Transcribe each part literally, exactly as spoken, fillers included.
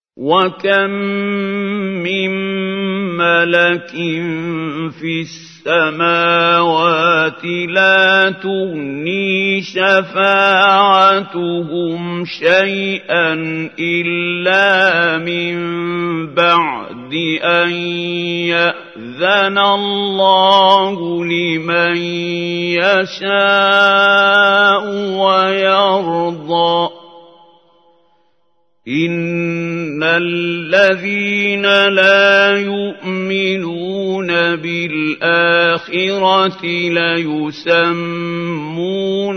وَكَم مِّن مَّلَكٍ فِي السَّمَاوَاتِ لَا تُغْنِي شَفَاعَتُهُمْ شَيْئًا إِلَّا مِن بَعْدِ أَن يَأْذَنَ اللَّهُ لِمَن يَشَاءُ وَيَرْضَىٰ. إِنَّ الَّذِينَ لَا يُؤْمِنُونَ بِالْآخِرَةِ لَيُسَمُّونَ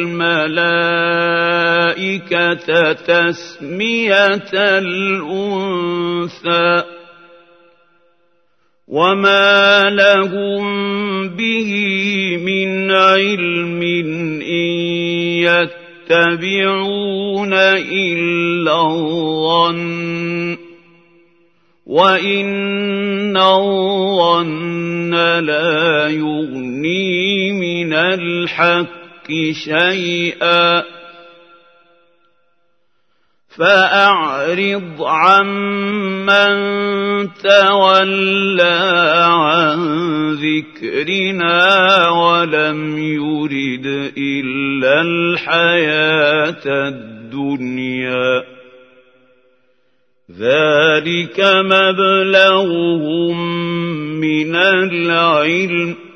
الْمَلَائِكَةَ تَسْمِيَةَ الْأُنثَىٰ وَمَا لَهُم بِهِ مِنْ عِلْمٍ إِن يَتَّبِعُونَ إِلَّا الظَّنَّ وَإِنَّ الظَّنَّ لَا يُغْنِي مِنَ الْحَقِّ شَيْئًا. فَأَعْرِضْ عَمَّن تَوَلَّىٰ عَن ذِكْرِنَا وَلَمْ يُرِدْ إِلَّا الْحَيَاةَ الدُّنْيَا. ذَٰلِكَ مَبْلَغُهُم مِّنَ الْعِلْمِ ۚ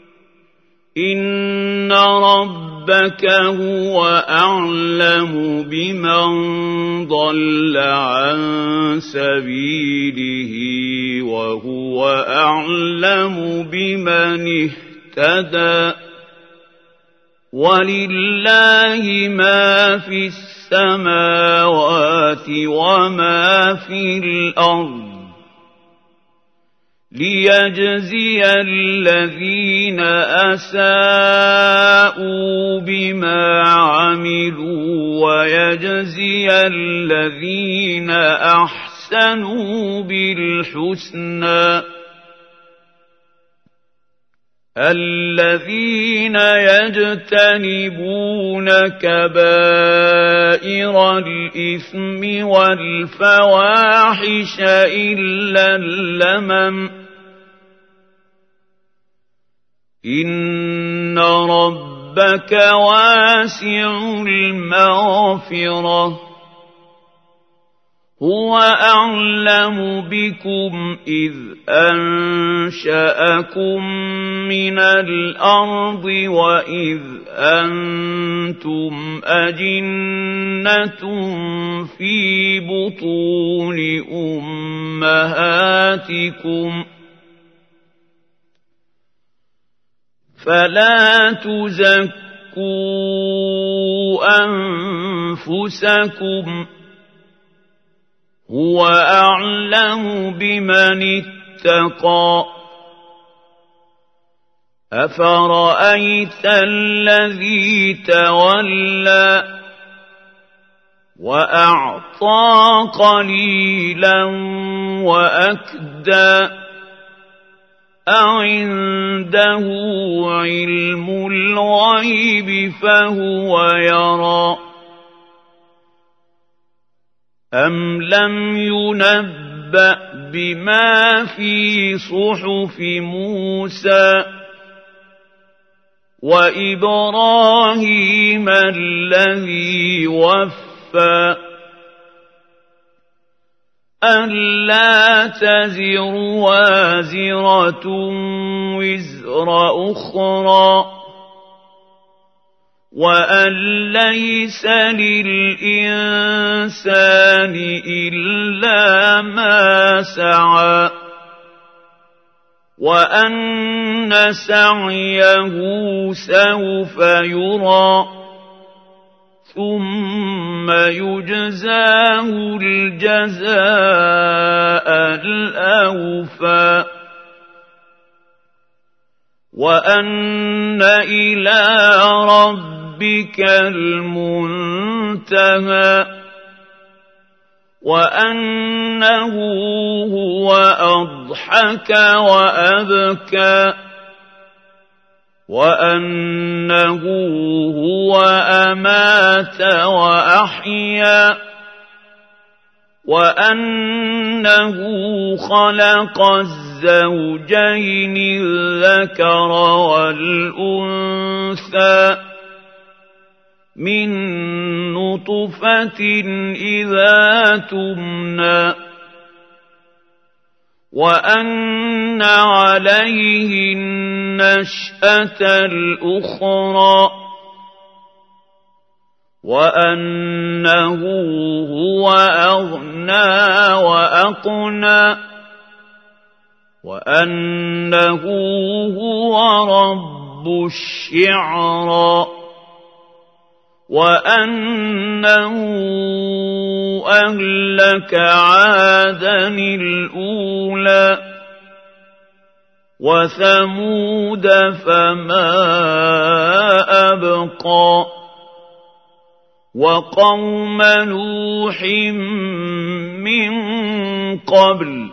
إِنَّ رَبَّكَ هُوَ أَعْلَمُ بِمَن ضَلَّ عَن سَبِيلِهِ وَهُوَ أَعْلَمُ بِمَنِ اهْتَدَىٰ. وَلِلَّهِ مَا فِي السَّمَاوَاتِ وَمَا فِي الْأَرْضِ لِيَجْزِيَ الَّذِينَ أَسَاءُوا بِمَا عَمِلُوا وَيَجْزِيَ الَّذِينَ أَحْسَنُوا بِالْحُسْنَىٰ. الَّذِينَ يَجْتَنِبُونَ كَبَائِرَ الْإِثْمِ وَالْفَوَاحِشَ إِلَّا اللَّمَمَ ۚ إِنَّ رَبَّكَ وَاسِعُ الْمَغْفِرَةِ. هُوَ أَعْلَمُ بِكُمْ إِذْ أَنشَأَكُم مِّنَ الْأَرْضِ وَإِذْ أَنتُمْ أَجِنَّةٌ فِي بُطُونِ أُمَّهَاتِكُمْ. فَلَا تُزَكُّوا أَنفُسَكُمْ، هُوَ أَعْلَمُ بِمَنِ اتَّقَىٰ. أَفَرَأَيْتَ الَّذِي تَوَلَّىٰ وَأَعْطَىٰ قَلِيلًا وَأَكْدَىٰ أَعِندَهُ عِلْمُ الْغَيْبِ فَهُوَ يَرَىٰ أَمْ لَمْ يُنَبَّأْ بِمَا فِي صُحُفِ مُوسَىٰ وَإِبْرَاهِيمَ الَّذِي وَفَّىٰ. أَلَّا تَزِرُ وَازِرَةٌ وِزْرَ أُخْرَىٰ وَأَن لَّيْسَ لِلْإِنسَانِ إِلَّا مَا سَعَىٰ وَأَنَّ سَعْيَهُ سَوْفَ يُرَىٰ ثُمَّ يُجْزَاهُ الْجَزَاءَ الْأَوْفَىٰ وَأَنَّ إِلَىٰ رَبِّكَ الْمُنتَهَىٰ وَأَنَّهُ هُوَ أَضْحَكَ وَأَبْكَىٰ وَأَنَّهُ هُوَ أَمَاتَ وَأَحْيَا وأنه خلق الزوجين الذكر والأنثى من نطفة إذا تمنى وأن عليه النشأة الأخرى وأنه هو أغنى وأقنى وأنه هو رب الشعرى وأنه أهلك عادا الأولى وثمود فما أبقى وقوم نوح من قبل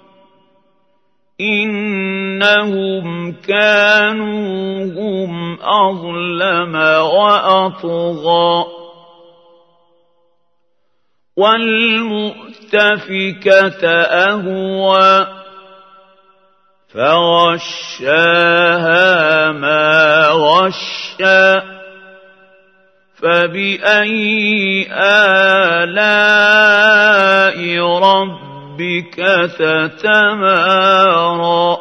إنهم كانوا هم أظلم وأطغى والمؤتفكة أهوى فغشاها ما غشى فبأي آلاء ربك تتمارى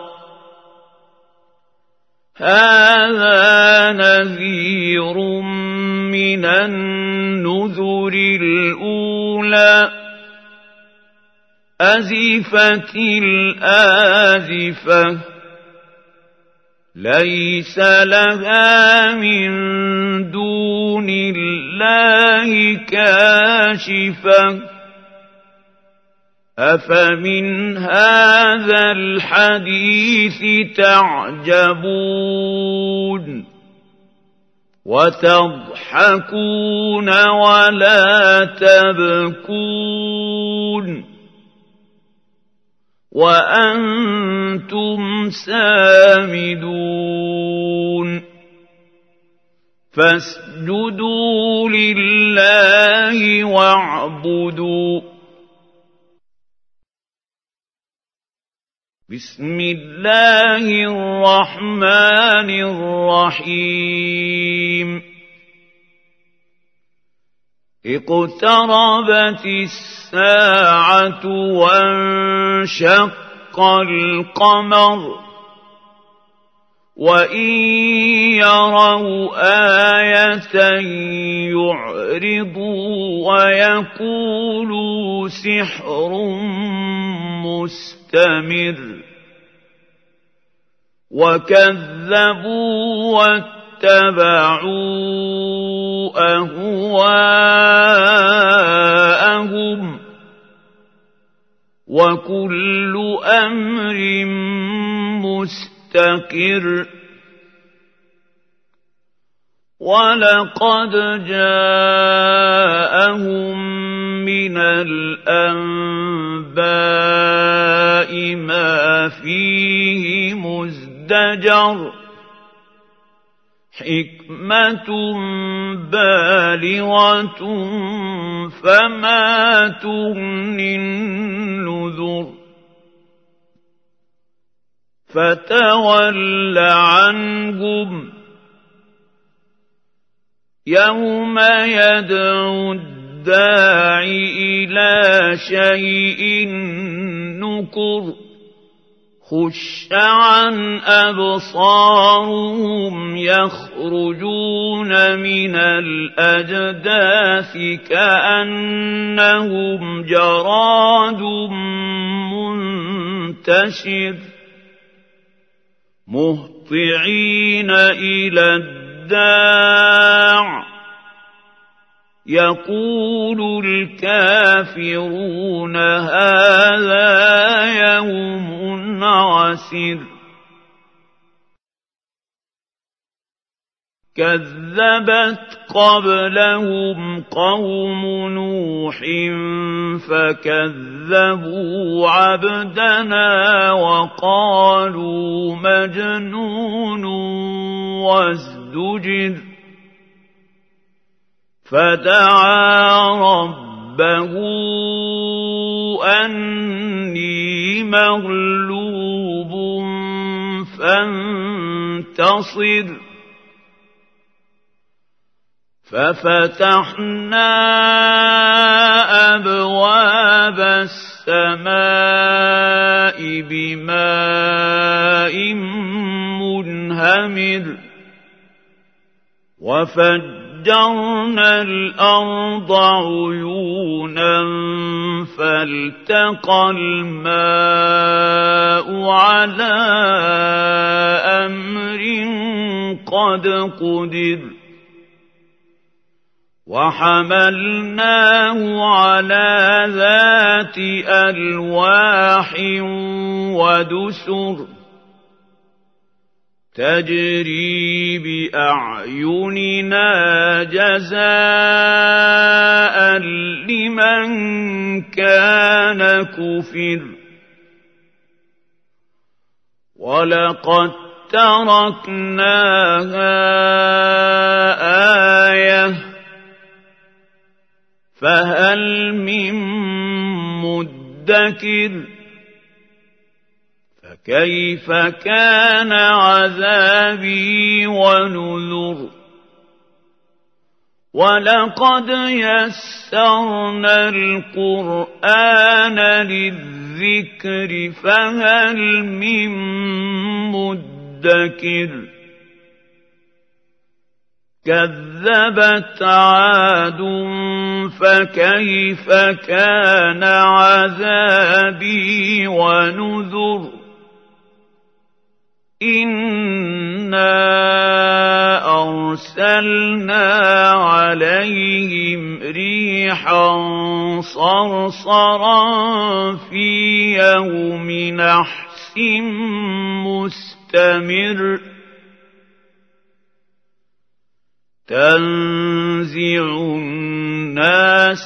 هذا نذير من النذر الأولى أزفت الآزفة ليس لها من دون الله كاشفة أفمن هذا الحديث تعجبون وتضحكون ولا تبكون وأنتم سامدون فاسجدوا لله واعبدوا بسم الله الرحمن الرحيم اقتربت الساعة وانشق القمر وإن يروا آية يعرضوا ويقولوا سحر مستمر وكذبوا واتبعوا أهواءهم وكل أمر مستقر ولقد جاءهم من الأنباء ما فيه مزدجر حكمة بالغة فما تغني النذر فتول عنهم يوم يدعو الداعي إلى شيء نكر خش عن أبصارهم يخرجون من الأجداث كأنهم جراد منتشر مهطعين إلى الداع يقول الكافرون هذا يوم عسر كذبت قبلهم قوم نوح فكذبوا عبدنا وقالوا مجنون وازدجر فدعا ربه أني مغلوب فانتصر ففتحنا أبواب السماء بماء منهمر وفجرنا الأرض عيونا فالتقى الماء على أمر قد قدر وحملناه على ذات ألواح ودسر تجري بأعيننا جزاء لمن كان كفر ولقد تركناها آية فهل من مدكر فكيف كان عذابي ونذر ولقد يسرنا القرآن للذكر فهل من مدكر كذبت عاد فكيف كان عذابي ونذر إنا أرسلنا عليهم ريحا صرصرا في يوم نحس مستمر تنزع الناس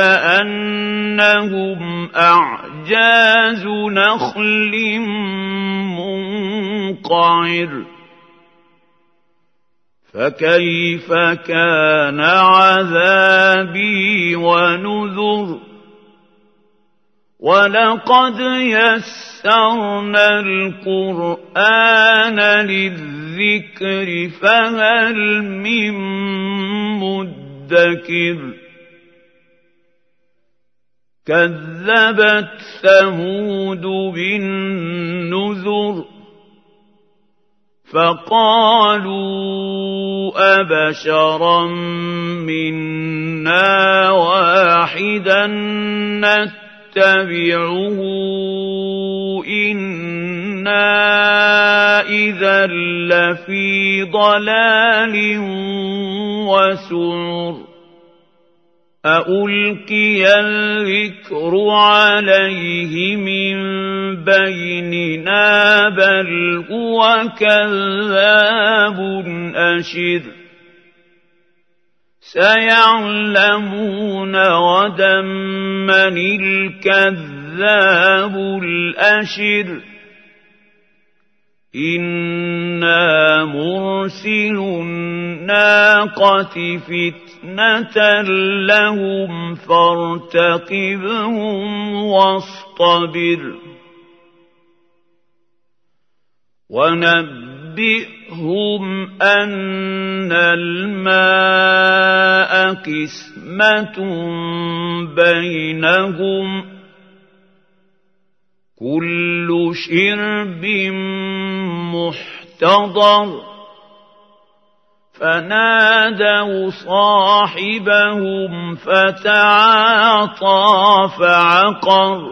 كأنهم أعجاز نخل منقعر فكيف كان عذابي ونذر ولقد يسرنا القرآن للذكر فهل من مدكر كذبت ثمود بالنذر فقالوا أبشرا منا واحدا نتبعه إنا إذا لفي ضلال وسعر أألقي الذكر عليه من بيننا بل هو كذاب أشر سيعلمون غدا من الكذاب الأشر إنا مرسل الناقة فتنة لهم فارتقبهم واصطبر ونبئهم أن الماء قسمة بينهم كل شرب محتضر فنادوا صاحبهم فتعاطى فعقر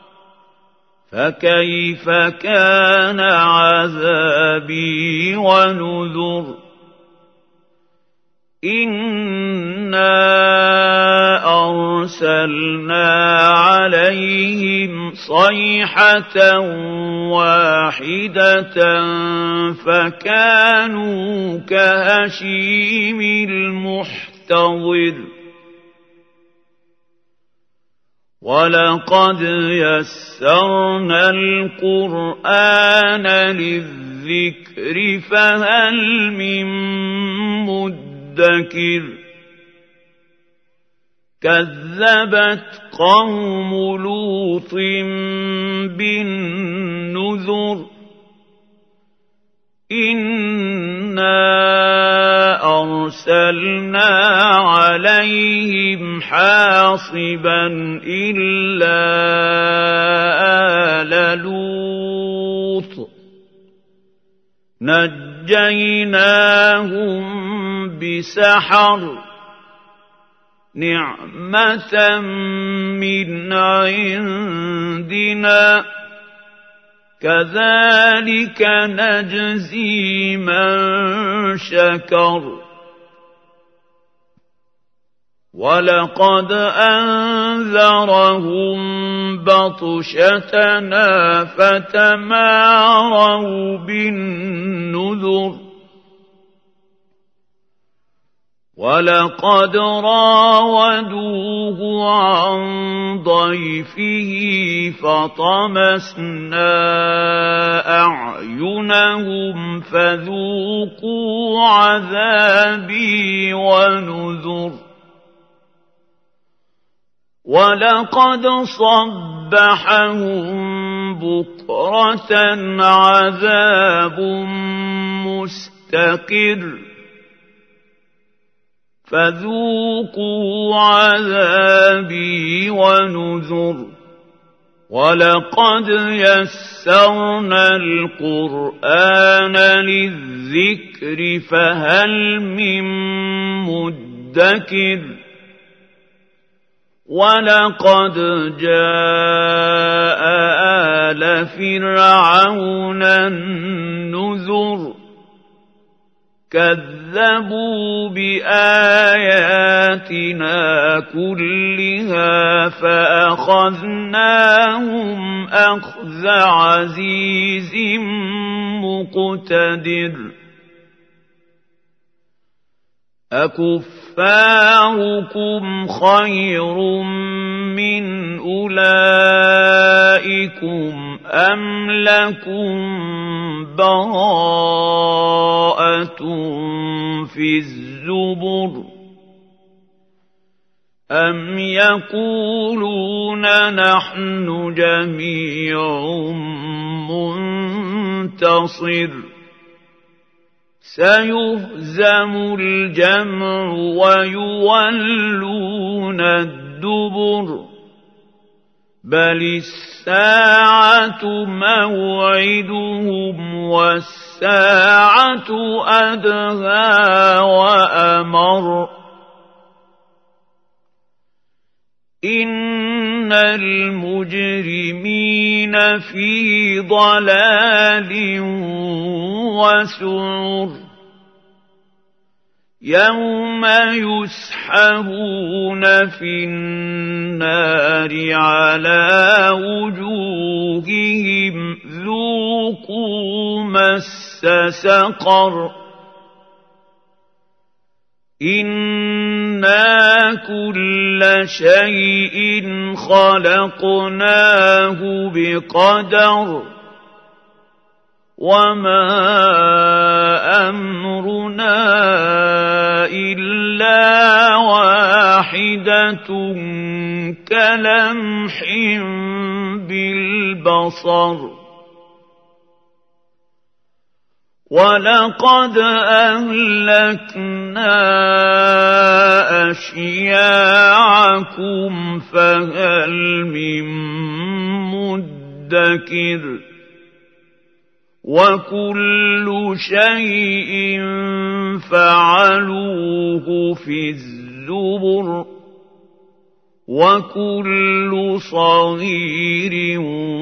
فكيف كان عذابي ونذر إنا أرسلنا عليهم صيحة واحدة فكانوا كهشيم المحتضر ولقد يسرنا القرآن للذكر فهل من مدكر كذبت قوم لوط بالنذر إنا أرسلنا عليهم حاصبا إلا آل لوط نجيناهم بسحر نعمة من عندنا كذلك نجزي من شكر ولقد أنذرهم بطشتنا فتماروا بالنذر ولقد راودوه عن ضيفه فطمسنا أعينهم فذوقوا عذابي ونذر ولقد صبحهم بكرة عذاب مستقر فذوقوا عذابي ونذر ولقد يسرنا القرآن للذكر فهل من مدكر ولقد جاء آل فرعون النذر كذبوا بآياتنا كلها فأخذناهم أخذ عزيز مقتدر أكفاركم خير من أولئكم أم لكم براءة في الزبر أم يقولون نحن جميع منتصر سيهزم الجمع ويولون الدبر بل الساعة موعدهم والساعة أدهى وأمر إن المجرمين في ضلال وسعر يوم يسحبون في النار على وجوههم ذوقوا مس سقر إنا كل شيء خلقناه بقدر وما أمرنا إلا واحدة كلمح بالبصر ولقد أهلكنا أشياعكم فهل من مدكر وكل شيء فعلوه في الزبر وكل صغير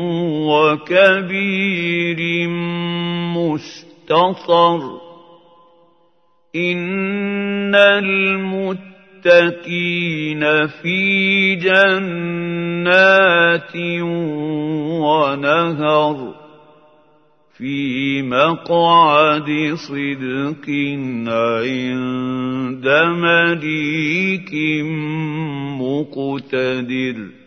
وكبير مستطر إن المتقين في جنات ونهر في مقعد صدق عند مليك مقتدر.